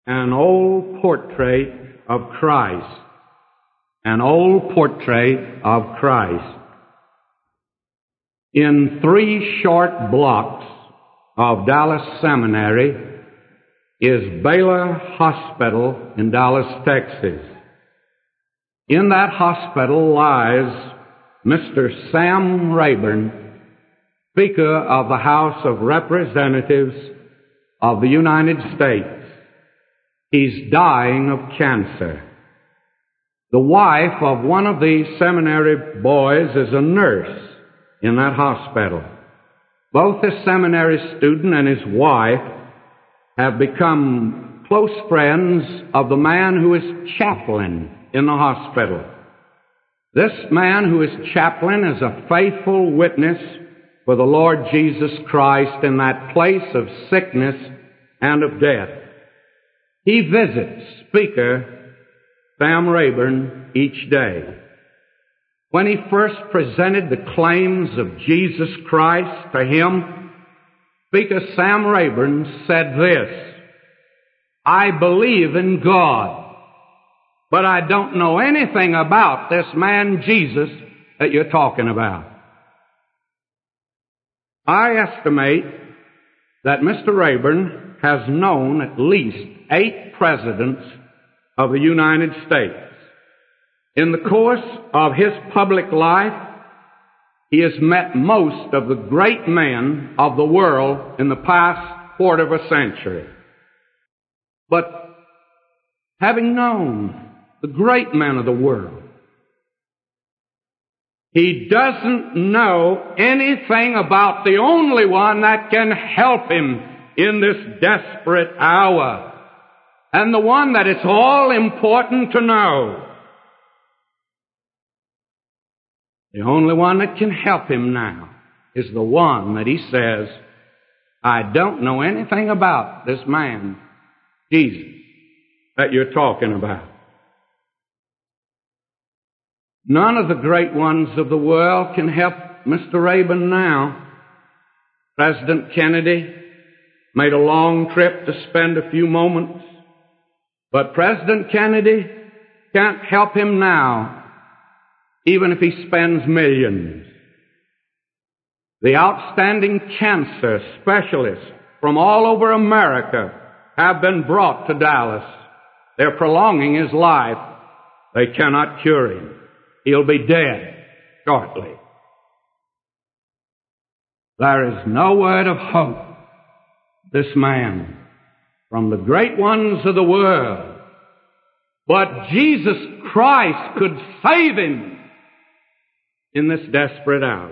an old portrait of Christ. An old portrait of Christ. In 3 short blocks of Dallas Seminary is Baylor Hospital in Dallas, Texas. In that hospital lies Mr. Sam Rayburn, Speaker of the House of Representatives of the United States. He's dying of cancer. The wife of one of these seminary boys is a nurse in that hospital. Both the seminary student and his wife have become close friends of the man who is chaplain in the hospital. This man who is chaplain is a faithful witness for the Lord Jesus Christ in that place of sickness and of death. He visits Speaker Sam Rayburn each day. When he first presented the claims of Jesus Christ to him, Speaker Sam Rayburn said this: "I believe in God, but I don't know anything about this man Jesus that you're talking about." I estimate that Mr. Rayburn has known at least 8 presidents of the United States. In the course of his public life, he has met most of the great men of the world in the past quarter of a century. But having known the great men of the world, he doesn't know anything about the only one that can help him in this desperate hour, and the one that it's all important to know. The only one that can help him now is the one that he says, "I don't know anything about this man, Jesus, that you're talking about." None of the great ones of the world can help Mr. Rayburn now. President Kennedy made a long trip to spend a few moments, but President Kennedy can't help him now, even if he spends millions. The outstanding cancer specialists from all over America have been brought to Dallas. They're prolonging his life. They cannot cure him. He'll be dead shortly. There is no word of hope. This man from the great ones of the world, but Jesus Christ could save him in this desperate hour.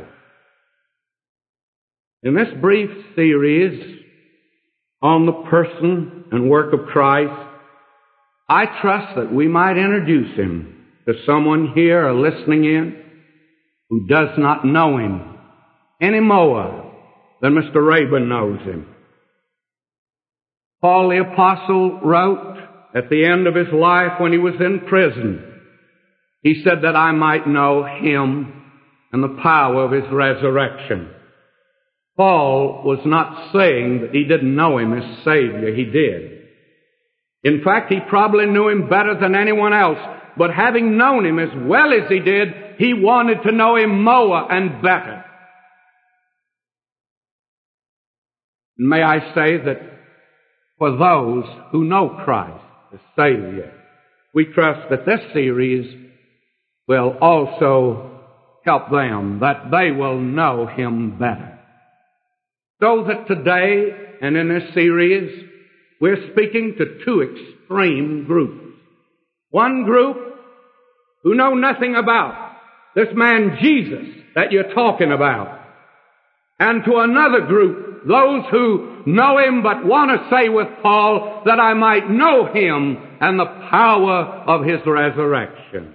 In this brief series on the person and work of Christ, I trust that we might introduce him to someone here or listening in who does not know him any more than Mr. Rayburn knows him. Paul the Apostle wrote at the end of his life when he was in prison, he said that I might know him and the power of his resurrection. Paul was not saying that he didn't know him as Savior. He did. In fact, he probably knew him better than anyone else, but having known him as well as he did, he wanted to know him more and better. May I say that for those who know Christ as Savior, we trust that this series will also help them, that they will know him better. So that today and in this series, we're speaking to 2 extreme groups. One group who know nothing about this man Jesus that you're talking about. And to another group, those who know him but want to say with Paul that I might know him and the power of his resurrection.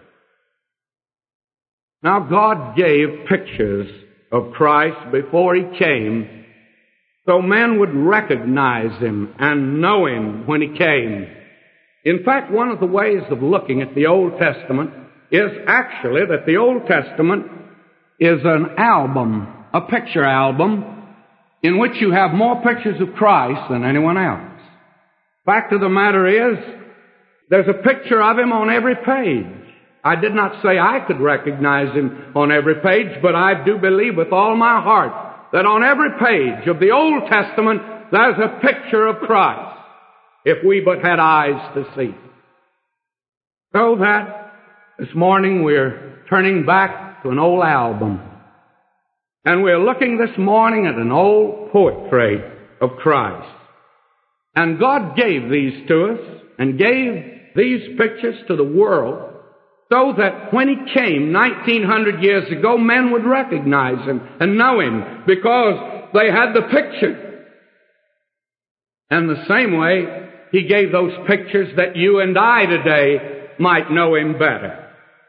Now God gave pictures of Christ before he came so men would recognize him and know him when he came. In fact, one of the ways of looking at the Old Testament is actually that the Old Testament is an album, a picture album, in which you have more pictures of Christ than anyone else. Fact of the matter is, there's a picture of him on every page. I did not say I could recognize him on every page, but I do believe with all my heart that on every page of the Old Testament there's a picture of Christ, if we but had eyes to see. So that this morning we're turning back to an old album, and we're looking this morning at an old portrait of Christ. And God gave these to us and gave these pictures to the world so that when He came 1900 years ago, men would recognize Him and know Him because they had the picture. And the same way, He gave those pictures that you and I today might know Him better.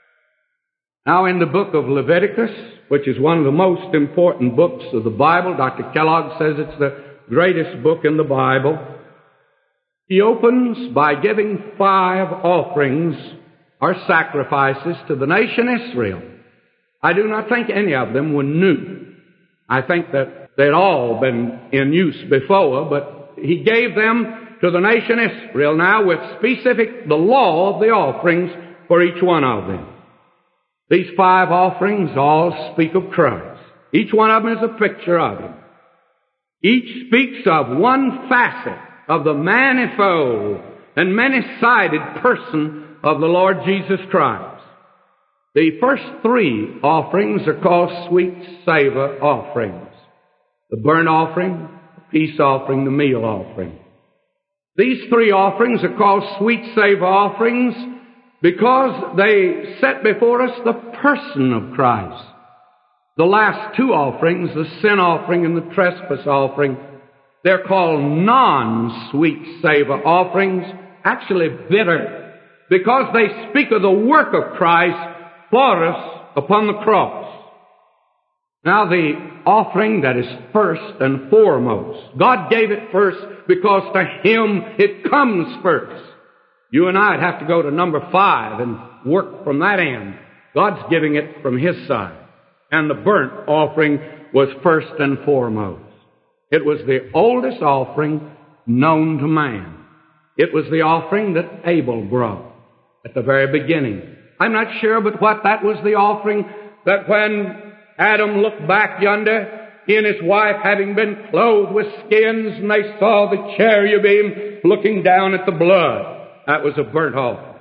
Now in the book of Leviticus, which is one of the most important books of the Bible, Dr. Kellogg says it's the greatest book in the Bible, he opens by giving 5 offerings or sacrifices to the nation Israel. I do not think any of them were new. I think that they'd all been in use before, but he gave them to the nation Israel now with the law of the offerings for each one of them. These 5 offerings all speak of Christ. Each one of them is a picture of Him. Each speaks of one facet of the manifold and many-sided person of the Lord Jesus Christ. The first 3 offerings are called sweet savor offerings. The burnt offering, the peace offering, the meal offering. These 3 offerings are called sweet savor offerings because they set before us the person of Christ. The last 2 offerings, the sin offering and the trespass offering, they're called non-sweet savor offerings, actually bitter, because they speak of the work of Christ for us upon the cross. Now the offering that is first and foremost, God gave it first because to Him it comes first. You and I'd have to go to number 5 and work from that end. God's giving it from His side. And the burnt offering was first and foremost. It was the oldest offering known to man. It was the offering that Abel brought at the very beginning. I'm not sure but what that was the offering that when Adam looked back yonder, he and his wife having been clothed with skins, and they saw the cherubim looking down at the blood. That was a burnt offering.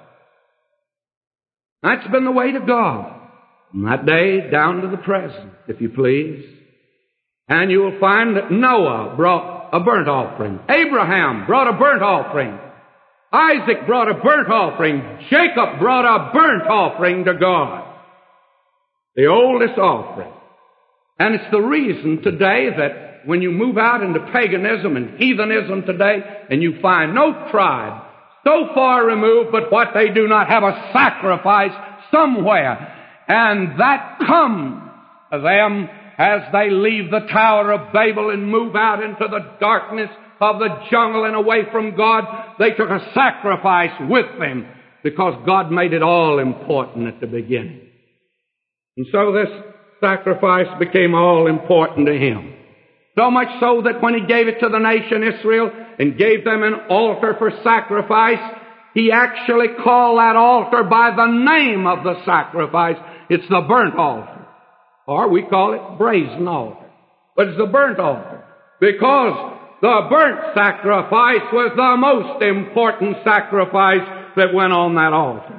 That's been the way to God from that day down to the present, if you please. And you will find that Noah brought a burnt offering. Abraham brought a burnt offering. Isaac brought a burnt offering. Jacob brought a burnt offering to God. The oldest offering. And it's the reason today that when you move out into paganism and heathenism today, and you find no tribe so far removed but what they do not have a sacrifice somewhere. And that comes to them as they leave the Tower of Babel and move out into the darkness of the jungle and away from God. They took a sacrifice with them because God made it all important at the beginning. And so this sacrifice became all important to Him. So much so that when He gave it to the nation Israel and gave them an altar for sacrifice, He actually called that altar by the name of the sacrifice. It's the burnt altar. Or we call it brazen altar. But it's the burnt altar. Because the burnt sacrifice was the most important sacrifice that went on that altar.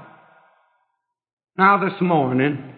Now this morning,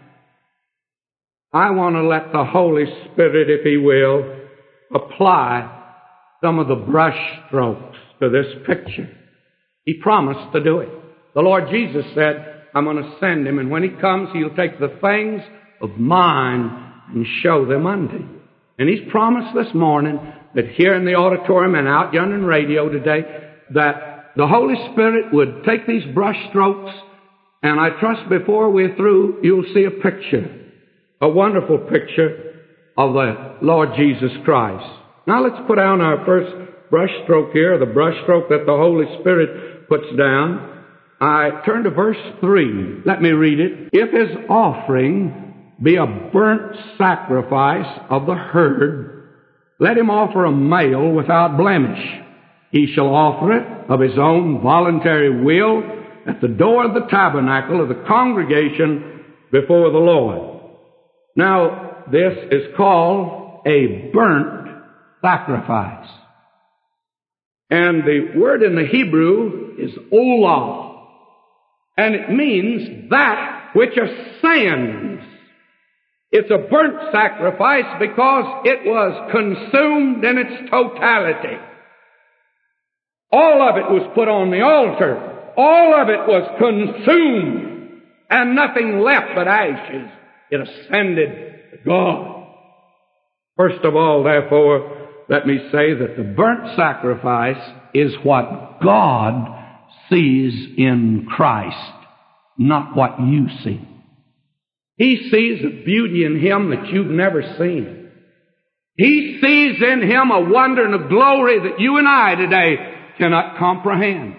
I want to let the Holy Spirit, if He will, apply some of the brush strokes to this picture. He promised to do it. The Lord Jesus said, I'm going to send Him, and when He comes, He'll take the things of mine and show them unto you. And He's promised this morning that here in the auditorium and out yonder in radio today, that the Holy Spirit would take these brush strokes, and I trust before we're through, you'll see a picture, a wonderful picture of the Lord Jesus Christ. Now let's put down our first brush stroke here, the brush stroke that the Holy Spirit puts down. I turn to verse 3. Let me read it. If His offering be a burnt sacrifice of the herd, let him offer a male without blemish. he shall offer it of his own voluntary will at the door of the tabernacle of the congregation before the Lord. Now, this is called a burnt sacrifice. And the word in the Hebrew is olah. And it means that which ascends. It's a burnt sacrifice because it was consumed in its totality. All of it was put on the altar. All of it was consumed. And nothing left but ashes. It ascended to God. First of all, therefore, let me say that the burnt sacrifice is what God sees in Christ, not what you see. He sees a beauty in Him that you've never seen. He sees in Him a wonder and a glory that you and I today cannot comprehend.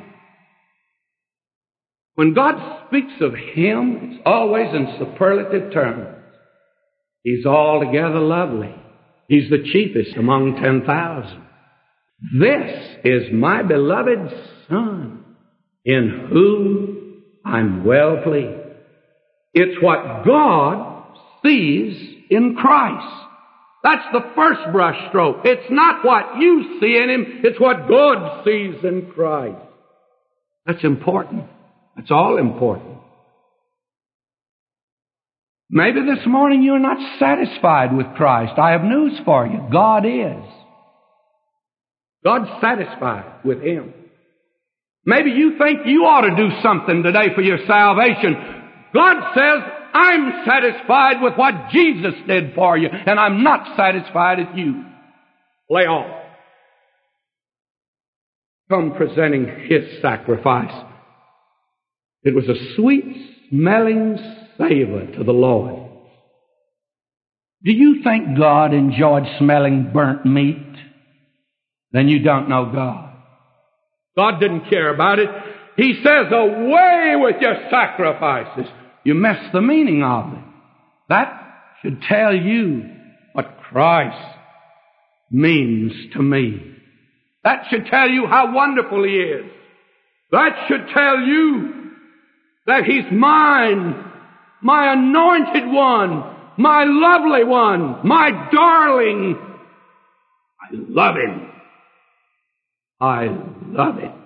When God speaks of Him, it's always in superlative terms. He's altogether lovely. He's the chiefest among 10,000. This is my beloved Son, in whom I'm well pleased. It's what God sees in Christ. That's the first brush stroke. It's not what you see in Him, it's what God sees in Christ. That's important. That's all important. Maybe this morning you're not satisfied with Christ. I have news for you. God is. God's satisfied with Him. Maybe you think you ought to do something today for your salvation. God says, I'm satisfied with what Jesus did for you, and I'm not satisfied with you. Lay off. Come presenting His sacrifice. It was a sweet-smelling savor to the Lord. Do you think God enjoyed smelling burnt meat? Then you don't know God. God didn't care about it. He says, away with your sacrifices. You miss the meaning of it. That should tell you what Christ means to me. That should tell you how wonderful He is. That should tell you that He's mine, my anointed one, my lovely one, my darling. I love Him. I love Him.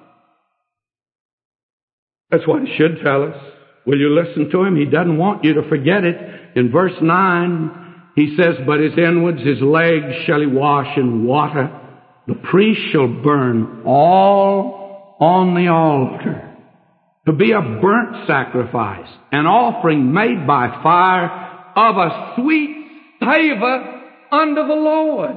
That's what it should tell us. Will you listen to Him? He doesn't want you to forget it. In verse 9, He says, but His inwards, His legs shall He wash in water. The priest shall burn all on the altar. To be a burnt sacrifice, an offering made by fire of a sweet savor unto the Lord.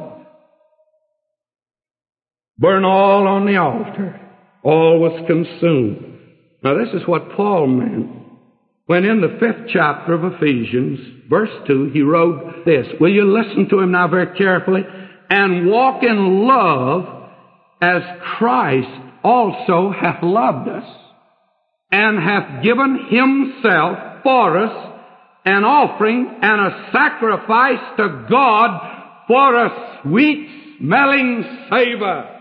Burn all on the altar. All was consumed. Now this is what Paul meant when in the 5th chapter of Ephesians, verse 2, he wrote this. Will you listen to him now very carefully? And walk in love as Christ also hath loved us, and hath given Himself for us an offering and a sacrifice to God for a sweet-smelling savor.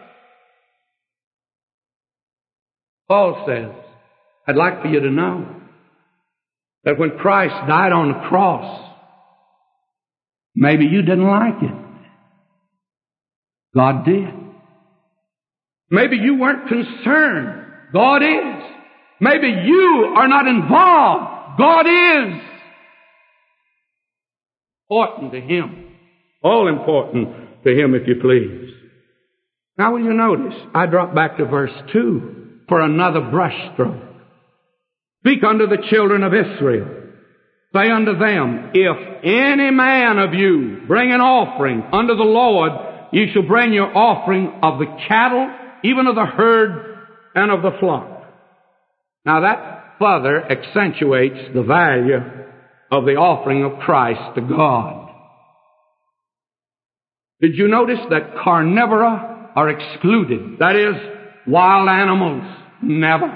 Paul says, I'd like for you to know that when Christ died on the cross, maybe you didn't like it. God did. Maybe you weren't concerned. God is. Maybe you are not involved. God is. Important to Him. All important to Him, if you please. Now will you notice, I drop back to verse 2 for another brushstroke. Speak unto the children of Israel. Say unto them, if any man of you bring an offering unto the Lord, ye shall bring your offering of the cattle, even of the herd, and of the flock. Now that further accentuates the value of the offering of Christ to God. Did you notice that carnivora are excluded? That is, wild animals, never.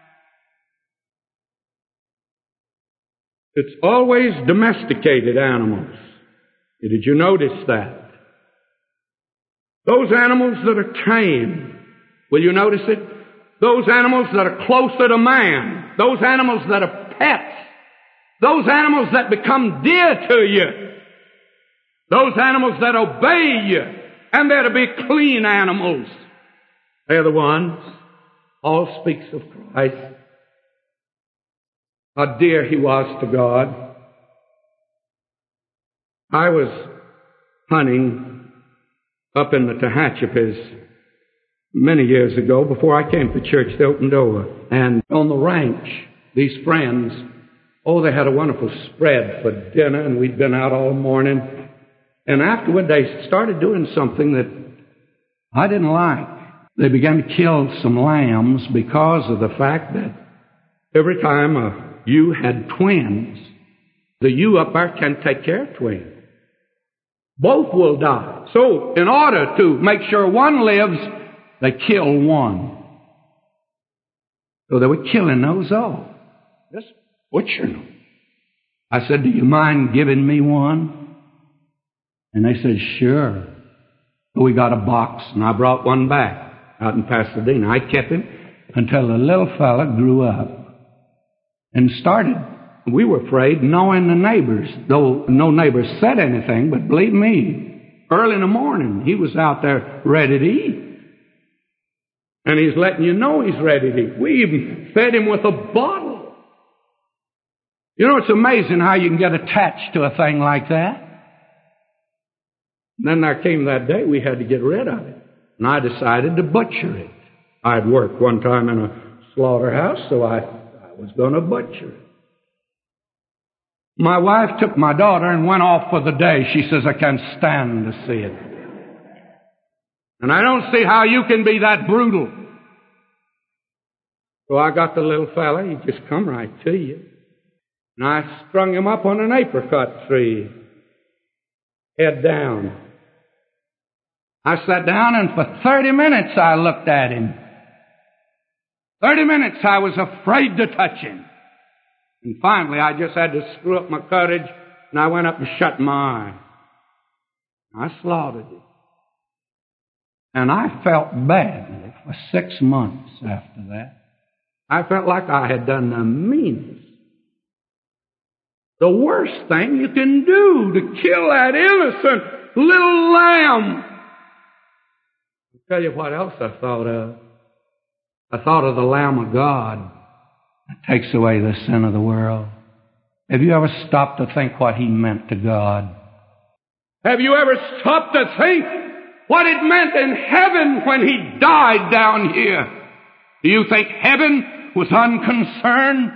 It's always domesticated animals. Did you notice that? Those animals that are tame, Will you notice it? Those animals that are closer to man, those animals that are pets, those animals that become dear to you, those animals that obey you, and they're to be clean animals. They're the ones. Paul speaks of Christ. How dear he was to God. I was hunting up in the Tehachapis many years ago, before I came to church at Opendoa. And on the ranch, these friends, they had a wonderful spread for dinner, and we'd been out all morning. And afterward, they started doing something that I didn't like. They began to kill some lambs because of the fact that every time a ewe had twins, the ewe up there can take care of twins. Both will die. So, in order to make sure one lives, they kill one. So they were killing those all. Just butchering them. I said, do you mind giving me one? And they said, sure. So we got a box, and I brought one back out in Pasadena. I kept him until the little fella grew up and started. We were afraid, knowing the neighbors, though no neighbors said anything, but believe me, early in the morning, he was out there ready to eat. And he's letting you know he's ready to eat. We even fed him with a bottle. You know, it's amazing how you can get attached to a thing like that. Then there came that day we had to get rid of it. And I decided to butcher it. I'd worked one time in a slaughterhouse, so I was going to butcher it. My wife took my daughter and went off for the day. She says, I can't stand to see it. And I don't see how you can be that brutal. So I got the little fella. He just come right to you. And I strung him up on an apricot tree, head down. I sat down, and for 30 minutes I looked at him. 30 minutes I was afraid to touch him. And finally I just had to screw up my courage, and I went up and shut my eye. I slaughtered him. And I felt badly for 6 months after that. I felt like I had done the meanest, the worst thing you can do, to kill that innocent little lamb. I'll tell you what else I thought of. I thought of the Lamb of God that takes away the sin of the world. Have you ever stopped to think what he meant to God? Have you ever stopped to think what it meant in heaven when he died down here? Do you think heaven was unconcerned?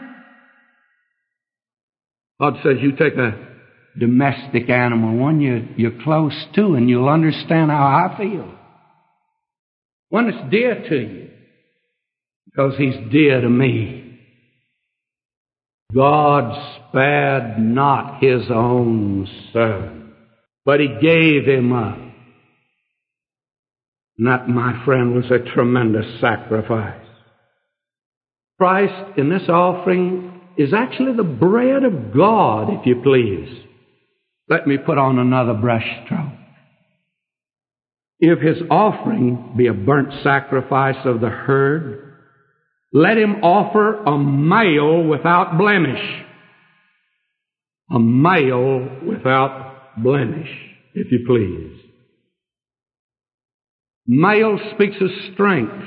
God says you take a domestic animal, one you're close to, and you'll understand how I feel. One that's dear to you, because he's dear to me. God spared not his own son, but he gave him up. And that, my friend, was a tremendous sacrifice. Christ in this offering is actually the bread of God, if you please. Let me put on another brushstroke. If his offering be a burnt sacrifice of the herd, let him offer a male without blemish. A male without blemish, if you please. Male speaks of strength.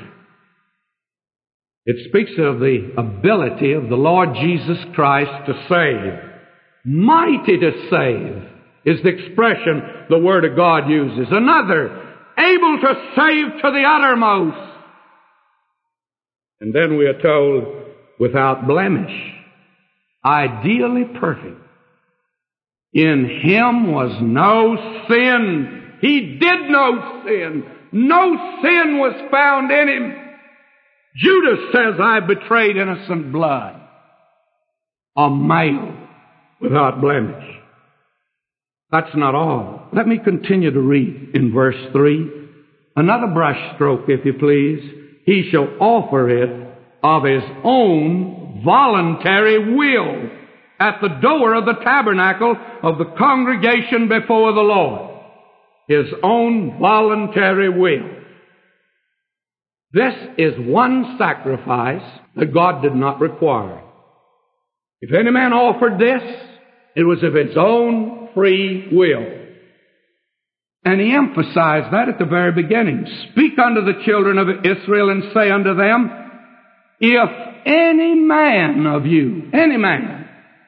It speaks of the ability of the Lord Jesus Christ to save. Mighty to save is the expression the Word of God uses. Another, able to save to the uttermost. And then we are told, without blemish, ideally perfect. In him was no sin. He did no sin. No sin was found in him. Judas says, I betrayed innocent blood. A male without blemish. That's not all. Let me continue to read in verse 3. Another brushstroke, if you please. He shall offer it of his own voluntary will at the door of the tabernacle of the congregation before the Lord. His own voluntary will. This is one sacrifice that God did not require. If any man offered this, it was of his own free will. And he emphasized that at the very beginning. Speak unto the children of Israel and say unto them, if any man of you, any man,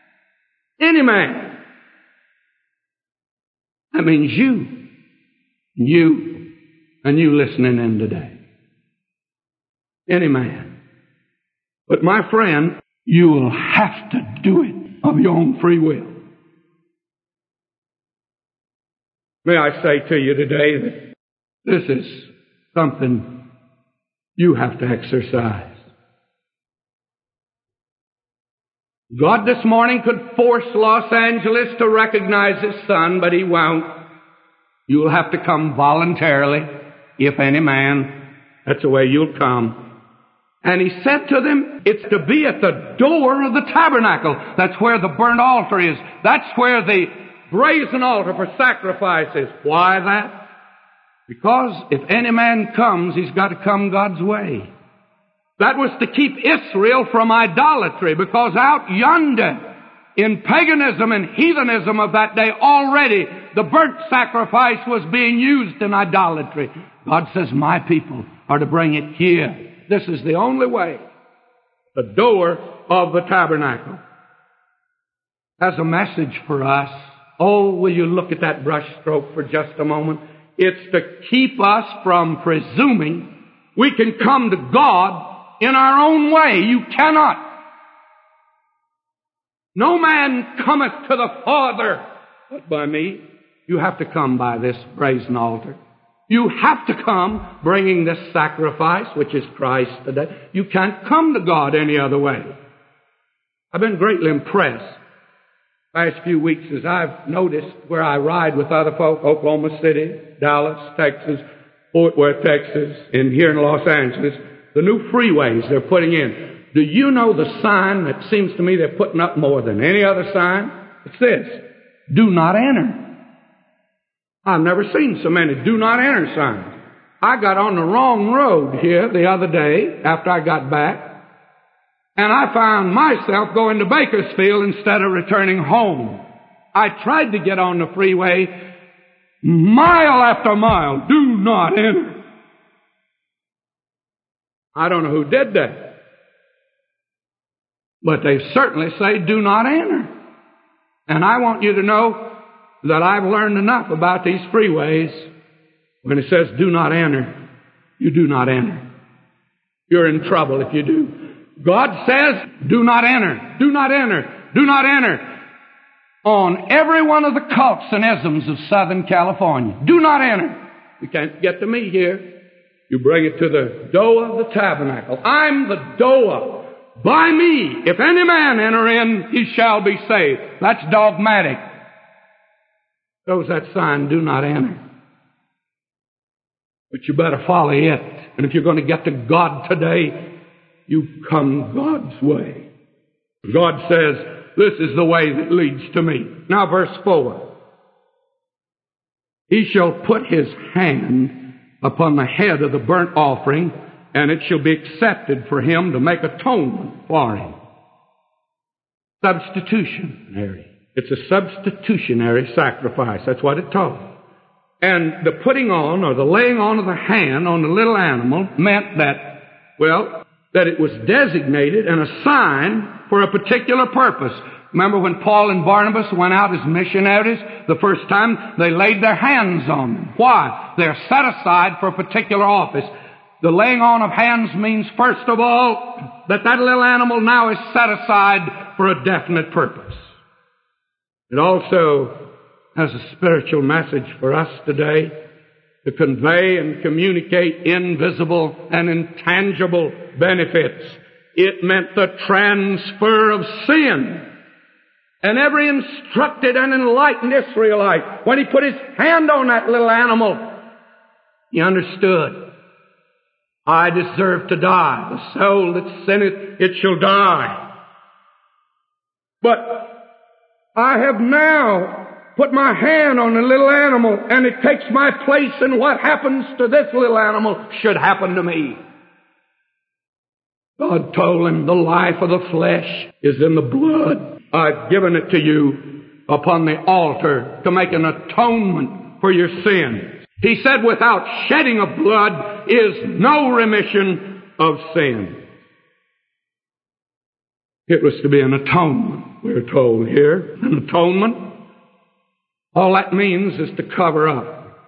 that means you, and you listening in today. Any man. But my friend, you will have to do it of your own free will. May I say to you today that this is something you have to exercise. God this morning could force Los Angeles to recognize His Son, but He won't. You'll have to come voluntarily, if any man. That's the way you'll come. And He said to them, it's to be at the door of the tabernacle. That's where the burnt altar is. That's where the brazen altar for sacrifice is. Why that? Because if any man comes, he's got to come God's way. That was to keep Israel from idolatry, because out yonder, in paganism and heathenism of that day, already the burnt sacrifice was being used in idolatry. God says, my people are to bring it here. This is the only way. The door of the tabernacle has a message for us. Oh, will you look at that brush stroke for just a moment? It's to keep us from presuming we can come to God in our own way. You cannot. No man cometh to the Father but by me. You have to come by this brazen altar. You have to come bringing this sacrifice, which is Christ today. You can't come to God any other way. I've been greatly impressed last few weeks as I've noticed where I ride with other folk, Oklahoma City, Dallas, Texas, Fort Worth, Texas, and here in Los Angeles, the new freeways they're putting in. Do you know the sign that seems to me they're putting up more than any other sign? It's this: do not enter. I've never seen so many do not enter signs. I got on the wrong road here the other day after I got back, and I found myself going to Bakersfield instead of returning home. I tried to get on the freeway, mile after mile, do not enter. I don't know who did that, but they certainly say do not enter. And I want you to know that I've learned enough about these freeways. When it says do not enter, you do not enter. You're in trouble if you do. God says do not enter, do not enter, do not enter on every one of the cults and isms of Southern California. Do not enter. You can't get to me here. You bring it to the door of the tabernacle. I'm the door. By me, if any man enter in, he shall be saved. That's dogmatic. Shows that sign, do not enter. But you better follow it. And if you're going to get to God today, you come God's way. God says, this is the way that leads to me. Now verse 4. He shall put his hand upon the head of the burnt offering, and it shall be accepted for him to make atonement for him. Substitutionary. It's a substitutionary sacrifice. That's what it taught. And the putting on, or the laying on of the hand on the little animal meant that, well, that it was designated and assigned for a particular purpose. Remember when Paul and Barnabas went out as missionaries the first time, they laid their hands on them. Why? They're set aside for a particular office. The laying on of hands means, first of all, that little animal now is set aside for a definite purpose. It also has a spiritual message for us today to convey and communicate invisible and intangible benefits. It meant the transfer of sin. And every instructed and enlightened Israelite, when he put his hand on that little animal, he understood, I deserve to die. The soul that sinneth, it shall die. But I have now put my hand on the little animal, and it takes my place, and what happens to this little animal should happen to me. God told him, the life of the flesh is in the blood. I've given it to you upon the altar to make an atonement for your sins. He said, without shedding of blood is no remission of sin. It was to be an atonement, we're told here. An atonement. All that means is to cover up.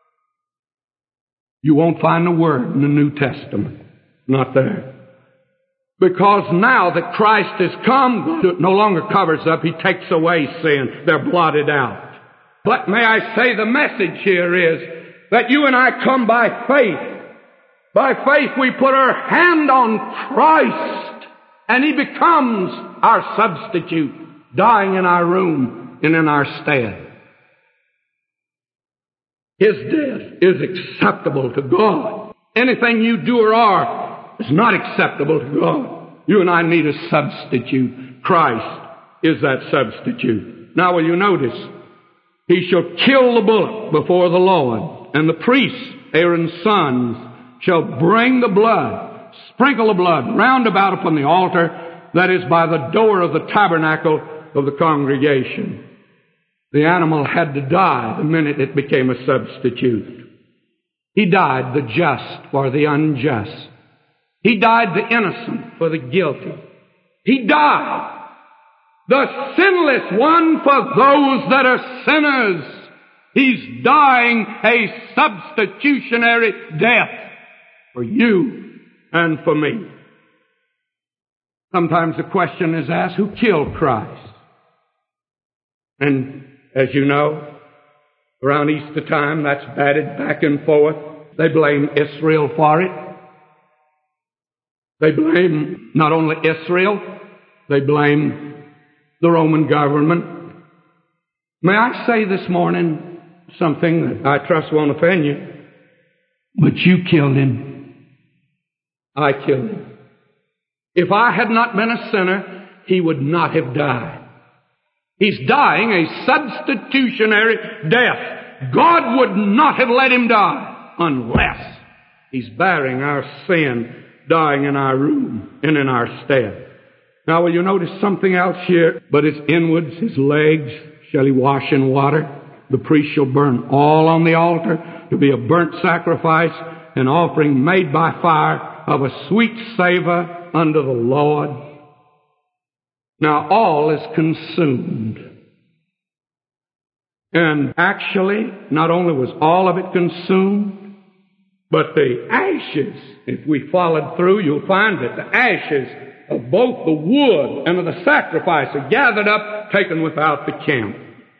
You won't find the word in the New Testament. Not there. Because now that Christ has come, God no longer covers up. He takes away sin. They're blotted out. But may I say the message here is that you and I come by faith. By faith we put our hand on Christ and He becomes our substitute, dying in our room and in our stead. His death is acceptable to God. Anything you do or are is not acceptable to God. You and I need a substitute. Christ is that substitute. Now will you notice, He shall kill the bullock before the Lord, and the priests, Aaron's sons, shall bring the blood, sprinkle the blood round about upon the altar that is by the door of the tabernacle of the congregation. The animal had to die the minute it became a substitute. He died the just for the unjust. He died the innocent for the guilty. He died the sinless one for those that are sinners. He's dying a substitutionary death for you and for me. Sometimes the question is asked, who killed Christ? And as you know, around Easter time, that's batted back and forth. They blame Israel for it. They blame not only Israel, they blame the Roman government. May I say this morning something that I trust won't offend you, but you killed Him. I killed Him. If I had not been a sinner, He would not have died. He's dying a substitutionary death. God would not have let Him die unless He's bearing our sin, dying in our room and in our stead. Now will you notice something else here? But His inwards, His legs, shall He wash in water. The priest shall burn all on the altar to be a burnt sacrifice, an offering made by fire of a sweet savor unto the Lord. Now all is consumed. And actually, not only was all of it consumed, but the ashes, if we followed through, you'll find that the ashes of both the wood and of the sacrifice are gathered up, taken without the camp.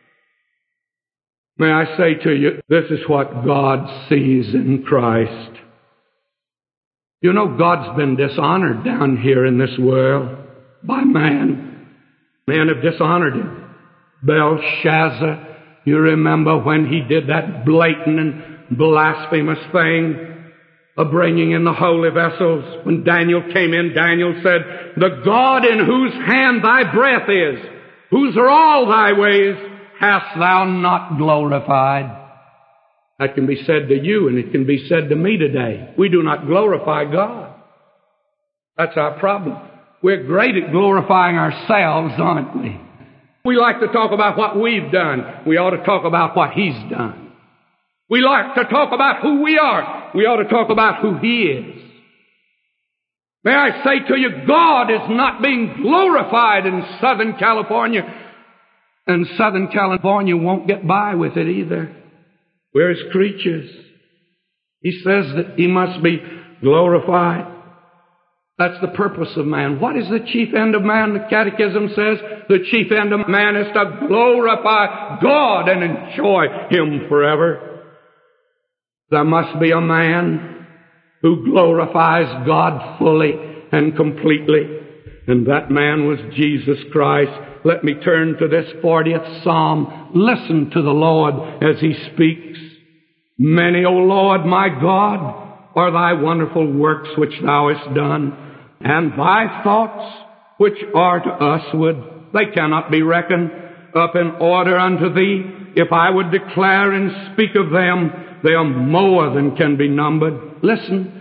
May I say to you, this is what God sees in Christ. You know, God's been dishonored down here in this world by man. Men have dishonored Him. Belshazzar, you remember when he did that blatant and blasphemous thing of bringing in the holy vessels. When Daniel came in, Daniel said, the God in whose hand thy breath is, whose are all thy ways, hast thou not glorified? That can be said to you, and it can be said to me today. We do not glorify God. That's our problem. We're great at glorifying ourselves, aren't we? We like to talk about what we've done. We ought to talk about what He's done. We like to talk about who we are. We ought to talk about who He is. May I say to you, God is not being glorified in Southern California. And Southern California won't get by with it either. We're His creatures. He says that He must be glorified. That's the purpose of man. What is the chief end of man? The Catechism says the chief end of man is to glorify God and enjoy Him forever. There must be a man who glorifies God fully and completely. And that man was Jesus Christ. Let me turn to this 40th Psalm. Listen to the Lord as He speaks. Many, O Lord, my God, are thy wonderful works which thou hast done, and thy thoughts which are to usward. They cannot be reckoned up in order unto thee. If I would declare and speak of them, they are more than can be numbered. Listen,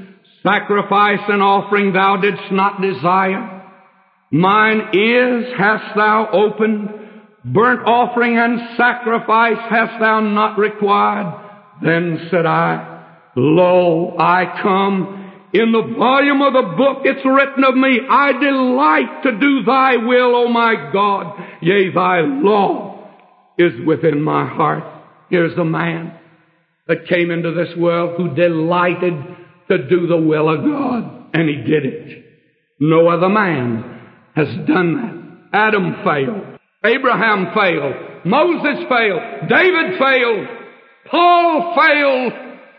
Sacrifice and offering thou didst not desire. Mine ears hast thou opened. Burnt offering and sacrifice hast thou not required. Then said I, Lo, I come. In the volume of the book it's written of me, I delight to do thy will, O my God. Yea, thy law is within my heart. Here's the man that came into this world who delighted to do the will of God. And he did it. No other man has done that. Adam failed. Abraham failed. Moses failed. David failed. Paul failed.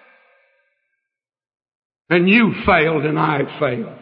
And you failed and I failed.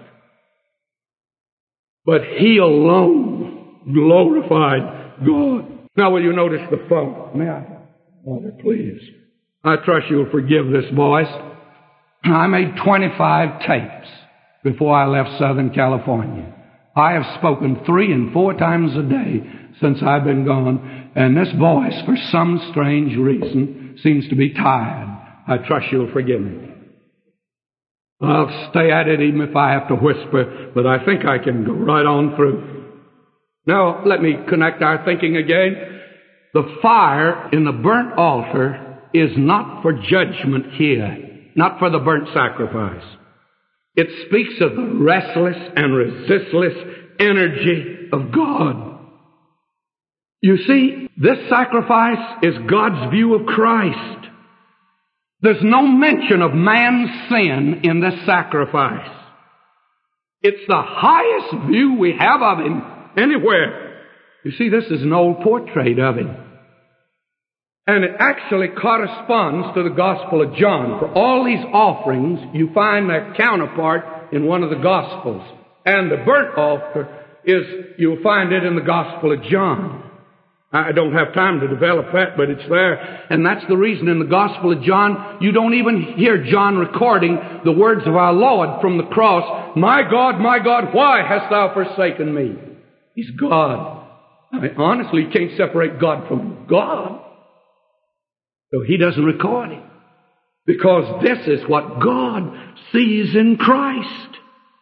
But he alone glorified God. Now will you notice the phone? May I? Mother, please. I trust you'll forgive this voice. I made 25 tapes before I left Southern California. I have spoken 3 and 4 times a day since I've been gone, and this voice, for some strange reason, seems to be tired. I trust you'll forgive me. I'll stay at it even if I have to whisper, but I think I can go right on through. Now, let me connect our thinking again. The fire in the burnt altar is not for judgment here, not for the burnt sacrifice. It speaks of the restless and resistless energy of God. You see, this sacrifice is God's view of Christ. There's no mention of man's sin in this sacrifice. It's the highest view we have of Him anywhere. You see, this is an old portrait of Him. And it actually corresponds to the Gospel of John. For all these offerings, you find their counterpart in one of the Gospels. And the burnt altar you'll find it in the Gospel of John. I don't have time to develop that, but it's there. And that's the reason in the Gospel of John, you don't even hear John recording the words of our Lord from the cross. My God, why hast thou forsaken me? He's God. I mean, honestly, you can't separate God from God. So He doesn't record it. Because this is what God sees in Christ.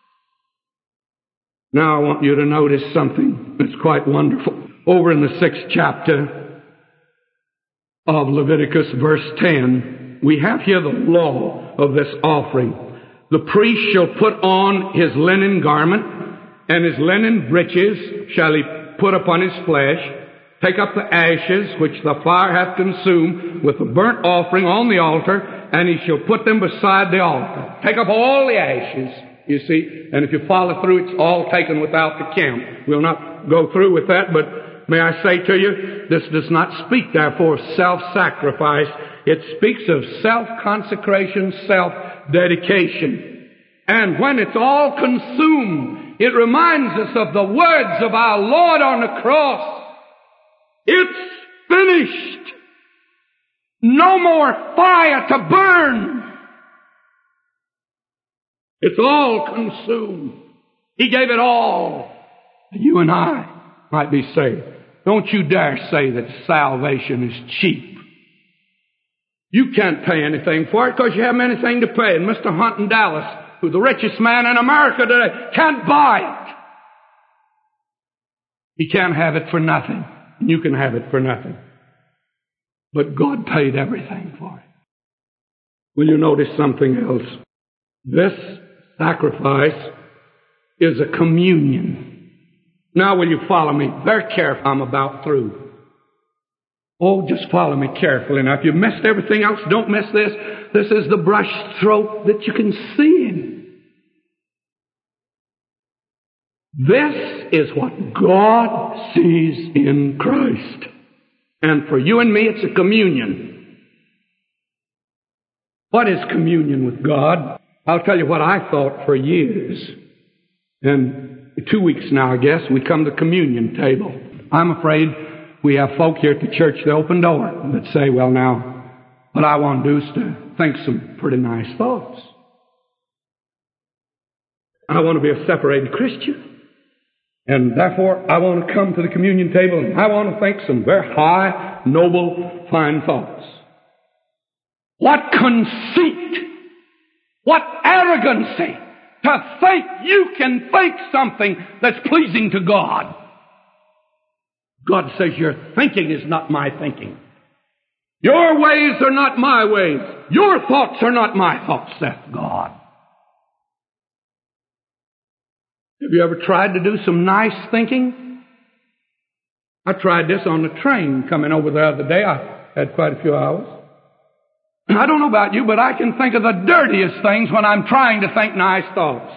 Now I want you to notice something that's quite wonderful. Over in the 6th chapter of Leviticus, verse 10, we have here the law of this offering. The priest shall put on his linen garment, and his linen breeches shall he put upon his flesh, take up the ashes which the fire hath consumed with the burnt offering on the altar, and he shall put them beside the altar. Take up all the ashes, you see, and if you follow through, it's all taken without the camp. We'll not go through with that, but may I say to you, this does not speak, therefore, of self-sacrifice. It speaks of self-consecration, self-dedication. And when it's all consumed, it reminds us of the words of our Lord on the cross. It's finished. No more fire to burn. It's all consumed. He gave it all. You and I might be saved. Don't you dare say that salvation is cheap. You can't pay anything for it because you haven't anything to pay. And Mr. Hunt in Dallas, who's the richest man in America today, can't buy it. He can't have it for nothing. And you can have it for nothing. But God paid everything for it. Will you notice something else? This sacrifice is a communion. Now will you follow me? Very careful. I'm about through. Oh, just follow me carefully. Now if you missed everything else, don't miss this. This is the brush stroke that you can see in. This is what God sees in Christ. And for you and me, it's a communion. What is communion with God? I'll tell you what I thought for years. And 2 weeks now, I guess, we come to the communion table. I'm afraid we have folk here at the church, the Open Door, that say, well, now, what I want to do is to think some pretty nice thoughts. I want to be a separated Christian. And therefore, I want to come to the communion table and I want to think some very high, noble, fine thoughts. What conceit! What arrogancy to think you can think something that's pleasing to God. God says your thinking is not my thinking. Your ways are not my ways. Your thoughts are not my thoughts, saith God. Have you ever tried to do some nice thinking? I tried this on the train coming over the other day. I had quite a few hours. I don't know about you, but I can think of the dirtiest things when I'm trying to think nice thoughts.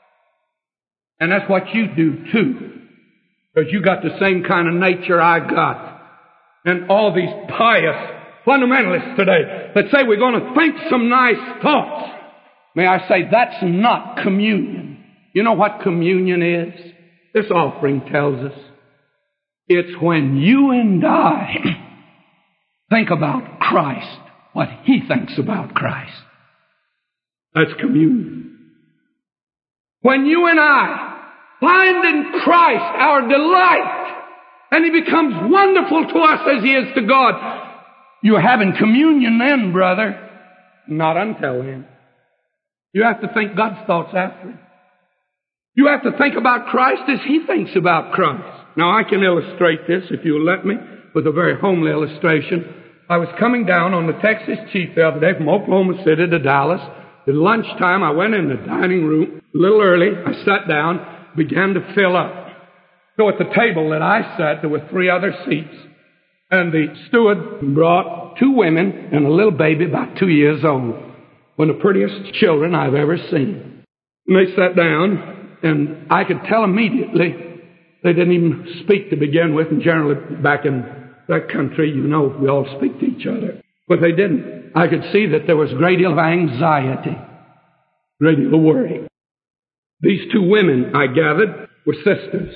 And that's what you do too. Because you got the same kind of nature I got. And all these pious fundamentalists today that say we're going to think some nice thoughts. May I say, that's not communion. You know what communion is? This offering tells us. It's when you and I think about Christ, what He thinks about Christ. That's communion. When you and I find in Christ our delight, and He becomes wonderful to us as He is to God, you're having communion then, brother. Not until then. You have to think God's thoughts after it. You have to think about Christ as He thinks about Christ. Now, I can illustrate this, if you'll let me, with a very homely illustration. I was coming down on the Texas Chief the other day from Oklahoma City to Dallas. At lunchtime, I went in the dining room a little early. I sat down, began to fill up. So at the table that I sat, there were 3 other seats. And the steward brought 2 women and a little baby about 2 years old. One of the prettiest children I've ever seen. And they sat down, and I could tell immediately they didn't even speak to begin with. And generally back in that country, you know, we all speak to each other. But they didn't. I could see that there was a great deal of anxiety, a great deal of worry. These 2 women, I gathered, were sisters.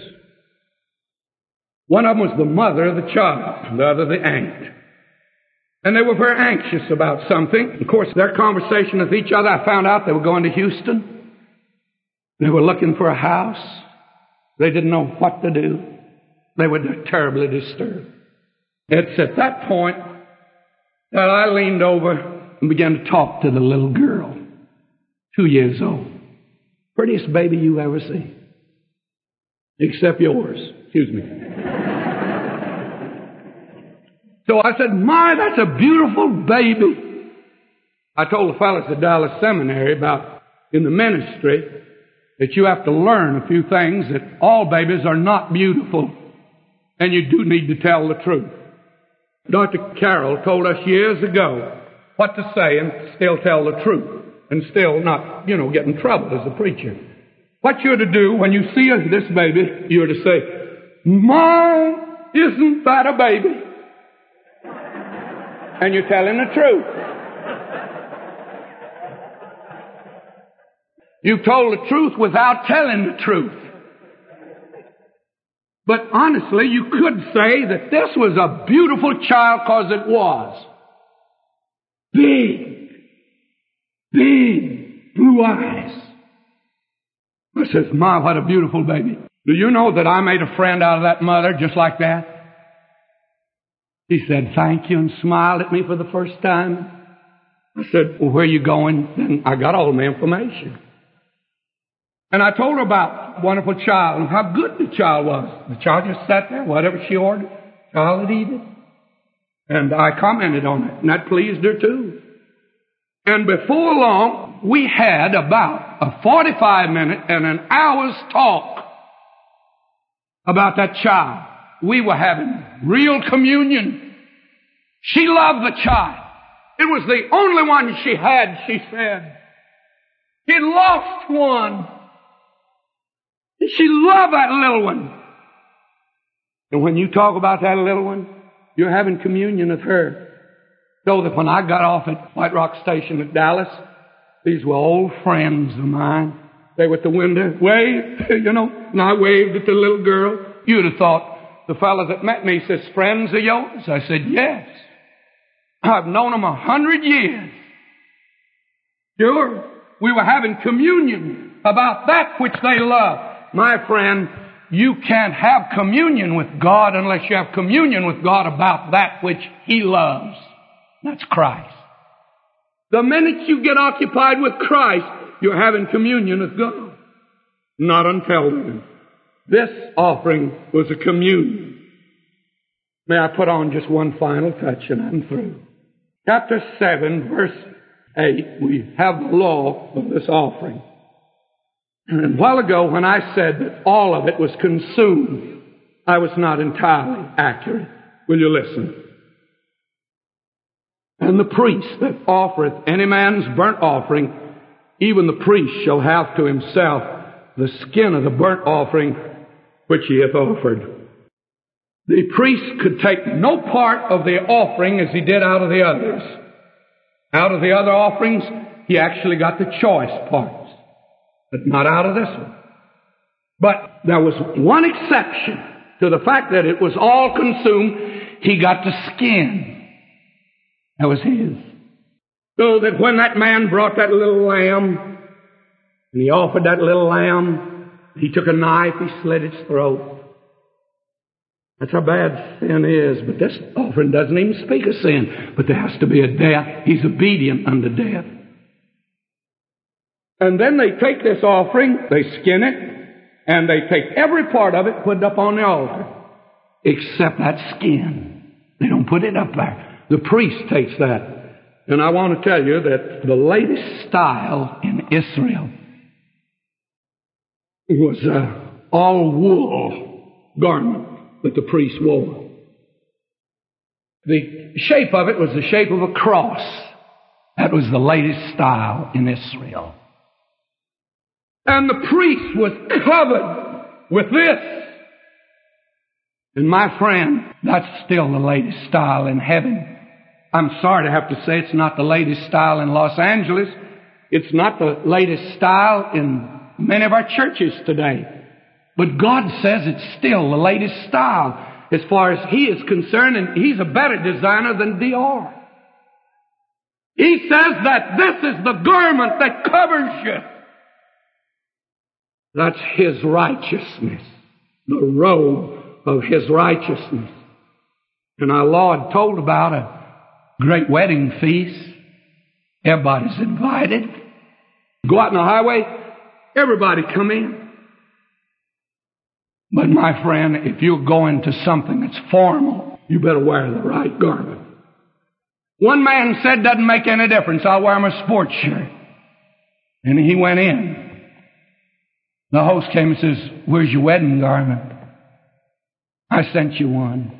One of them was the mother of the child, the other the aunt. And they were very anxious about something. Of course, their conversation with each other, I found out they were going to Houston. They were looking for a house. They didn't know what to do. They were terribly disturbed. It's at that point that I leaned over and began to talk to the little girl, 2 years old. Prettiest baby you ever seen. Except yours. Excuse me. So I said, my, that's a beautiful baby. I told the fellows at Dallas Seminary about in the ministry that you have to learn a few things, that all babies are not beautiful, and you do need to tell the truth. Dr. Carroll told us years ago what to say and still tell the truth, and still not, get in trouble as a preacher. What you're to do when you see this baby, you're to say, my, isn't that a baby? And you're telling the truth. You've told the truth without telling the truth. But honestly, you could say that this was a beautiful child because it was. Big blue eyes. I says, my, what a beautiful baby. Do you know that I made a friend out of that mother just like that? He said, thank you, and smiled at me for the first time. I said, well, where are you going? And I got all my information. And I told her about the wonderful child and how good the child was. The child just sat there, whatever she ordered, the child would eat it. And I commented on it, and that pleased her too. And before long, we had about a 45-minute and an hour's talk about that child. We were having real communion. She loved the child. It was the only one she had, she said. She'd lost one. She loved that little one. And when you talk about that little one, you're having communion with her. So that when I got off at White Rock Station at Dallas, these were old friends of mine. They were at the window, waved, and I waved at the little girl. You'd have thought, the fellow that met me says, friends of yours? I said, yes. I've known them 100 years. Sure. We were having communion about that which they love. My friend, you can't have communion with God unless you have communion with God about that which He loves. That's Christ. The minute you get occupied with Christ, you're having communion with God. Not until then. This offering was a communion. May I put on just one final touch and I'm through. Chapter 7, verse 8, we have the law of this offering. And a while ago when I said that all of it was consumed, I was not entirely accurate. Will you listen? And the priest that offereth any man's burnt offering, even the priest shall have to himself the skin of the burnt offering which he hath offered. The priest could take no part of the offering as he did out of the others. Out of the other offerings, he actually got the choice parts, but not out of this one. But there was one exception to the fact that it was all consumed. He got the skin. That was his. So that when that man brought that little lamb, and he offered that little lamb, he took a knife, he slit its throat. That's how bad sin is. But this offering doesn't even speak of sin. But there has to be a death. He's obedient unto death. And then they take this offering, they skin it, and they take every part of it, put it up on the altar, except that skin. They don't put it up there. The priest takes that. And I want to tell you that the latest style in Israel was all wool garment that the priest wore. The shape of it was the shape of a cross. That was the latest style in Israel. And the priest was covered with this. And my friend, that's still the latest style in heaven. I'm sorry to have to say it's not the latest style in Los Angeles. It's not the latest style in many of our churches today. But God says it's still the latest style as far as He is concerned, and He's a better designer than Dior. He says that this is the garment that covers you. That's His righteousness, the robe of His righteousness. And our Lord told about a great wedding feast. Everybody's invited. Go out on the highway, everybody come in. But my friend, if you're going to something that's formal, you better wear the right garment. One man said, doesn't make any difference, I'll wear my sports shirt. And he went in. The host came and says, where's your wedding garment? I sent you one.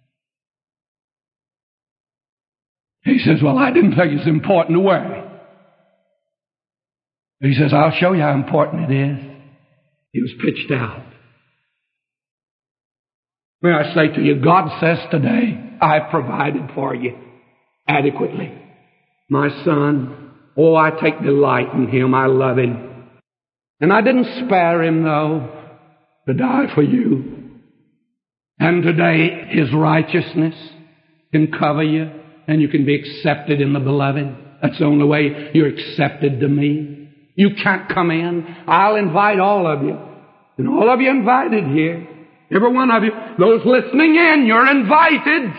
He says, well, I didn't think it's important to wear it. He says, I'll show you how important it is. He was pitched out. May I say to you, God says today, I've provided for you adequately. My son, oh, I take delight in him. I love him. And I didn't spare him, though, to die for you. And today, his righteousness can cover you, and you can be accepted in the beloved. That's the only way you're accepted to me. You can't come in. I'll invite all of you. And all of you invited here. Every one of you. Those listening in, you're invited.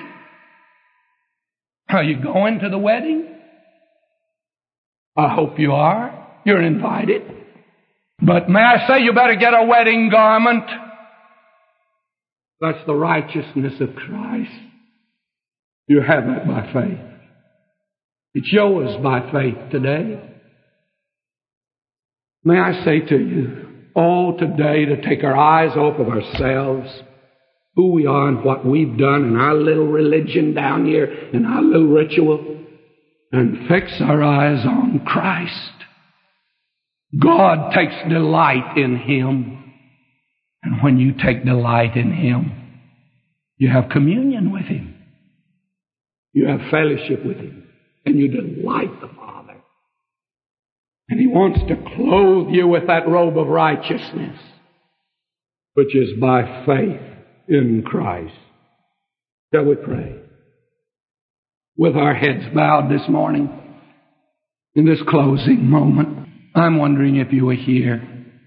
Are you going to the wedding? I hope you are. You're invited. But may I say, you better get a wedding garment. That's the righteousness of Christ. You have that by faith. It's yours by faith today. May I say to you, oh, today to take our eyes off of ourselves, who we are and what we've done in our little religion down here, in our little ritual, and fix our eyes on Christ. God takes delight in Him. And when you take delight in Him, you have communion with Him. You have fellowship with Him. And you delight the Father. And He wants to clothe you with that robe of righteousness, which is by faith in Christ. Shall we pray? With our heads bowed this morning, in this closing moment, I'm wondering if you were here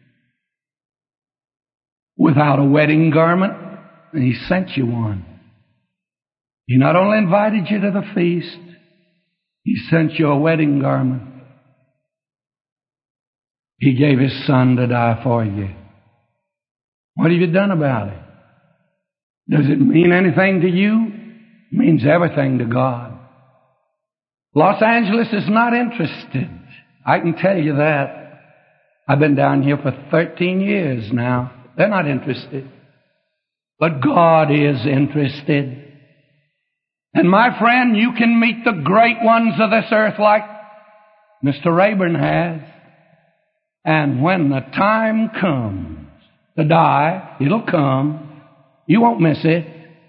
without a wedding garment, and He sent you one. He not only invited you to the feast, He sent you a wedding garment. He gave His Son to die for you. What have you done about it? Does it mean anything to you? It means everything to God. Los Angeles is not interested. I can tell you that. I've been down here for 13 years now. They're not interested. But God is interested. And my friend, you can meet the great ones of this earth like Mr. Rayburn has. And when the time comes to die, it'll come. You won't miss it.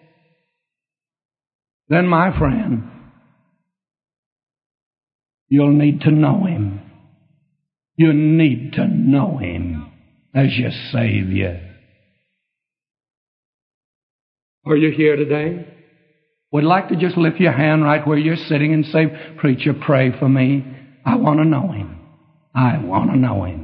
Then, my friend, you'll need to know Him. You need to know Him as your Savior. Are you here today? Would like to just lift your hand right where you're sitting and say, "Preacher, pray for me. I want to know Him. I want to know Him."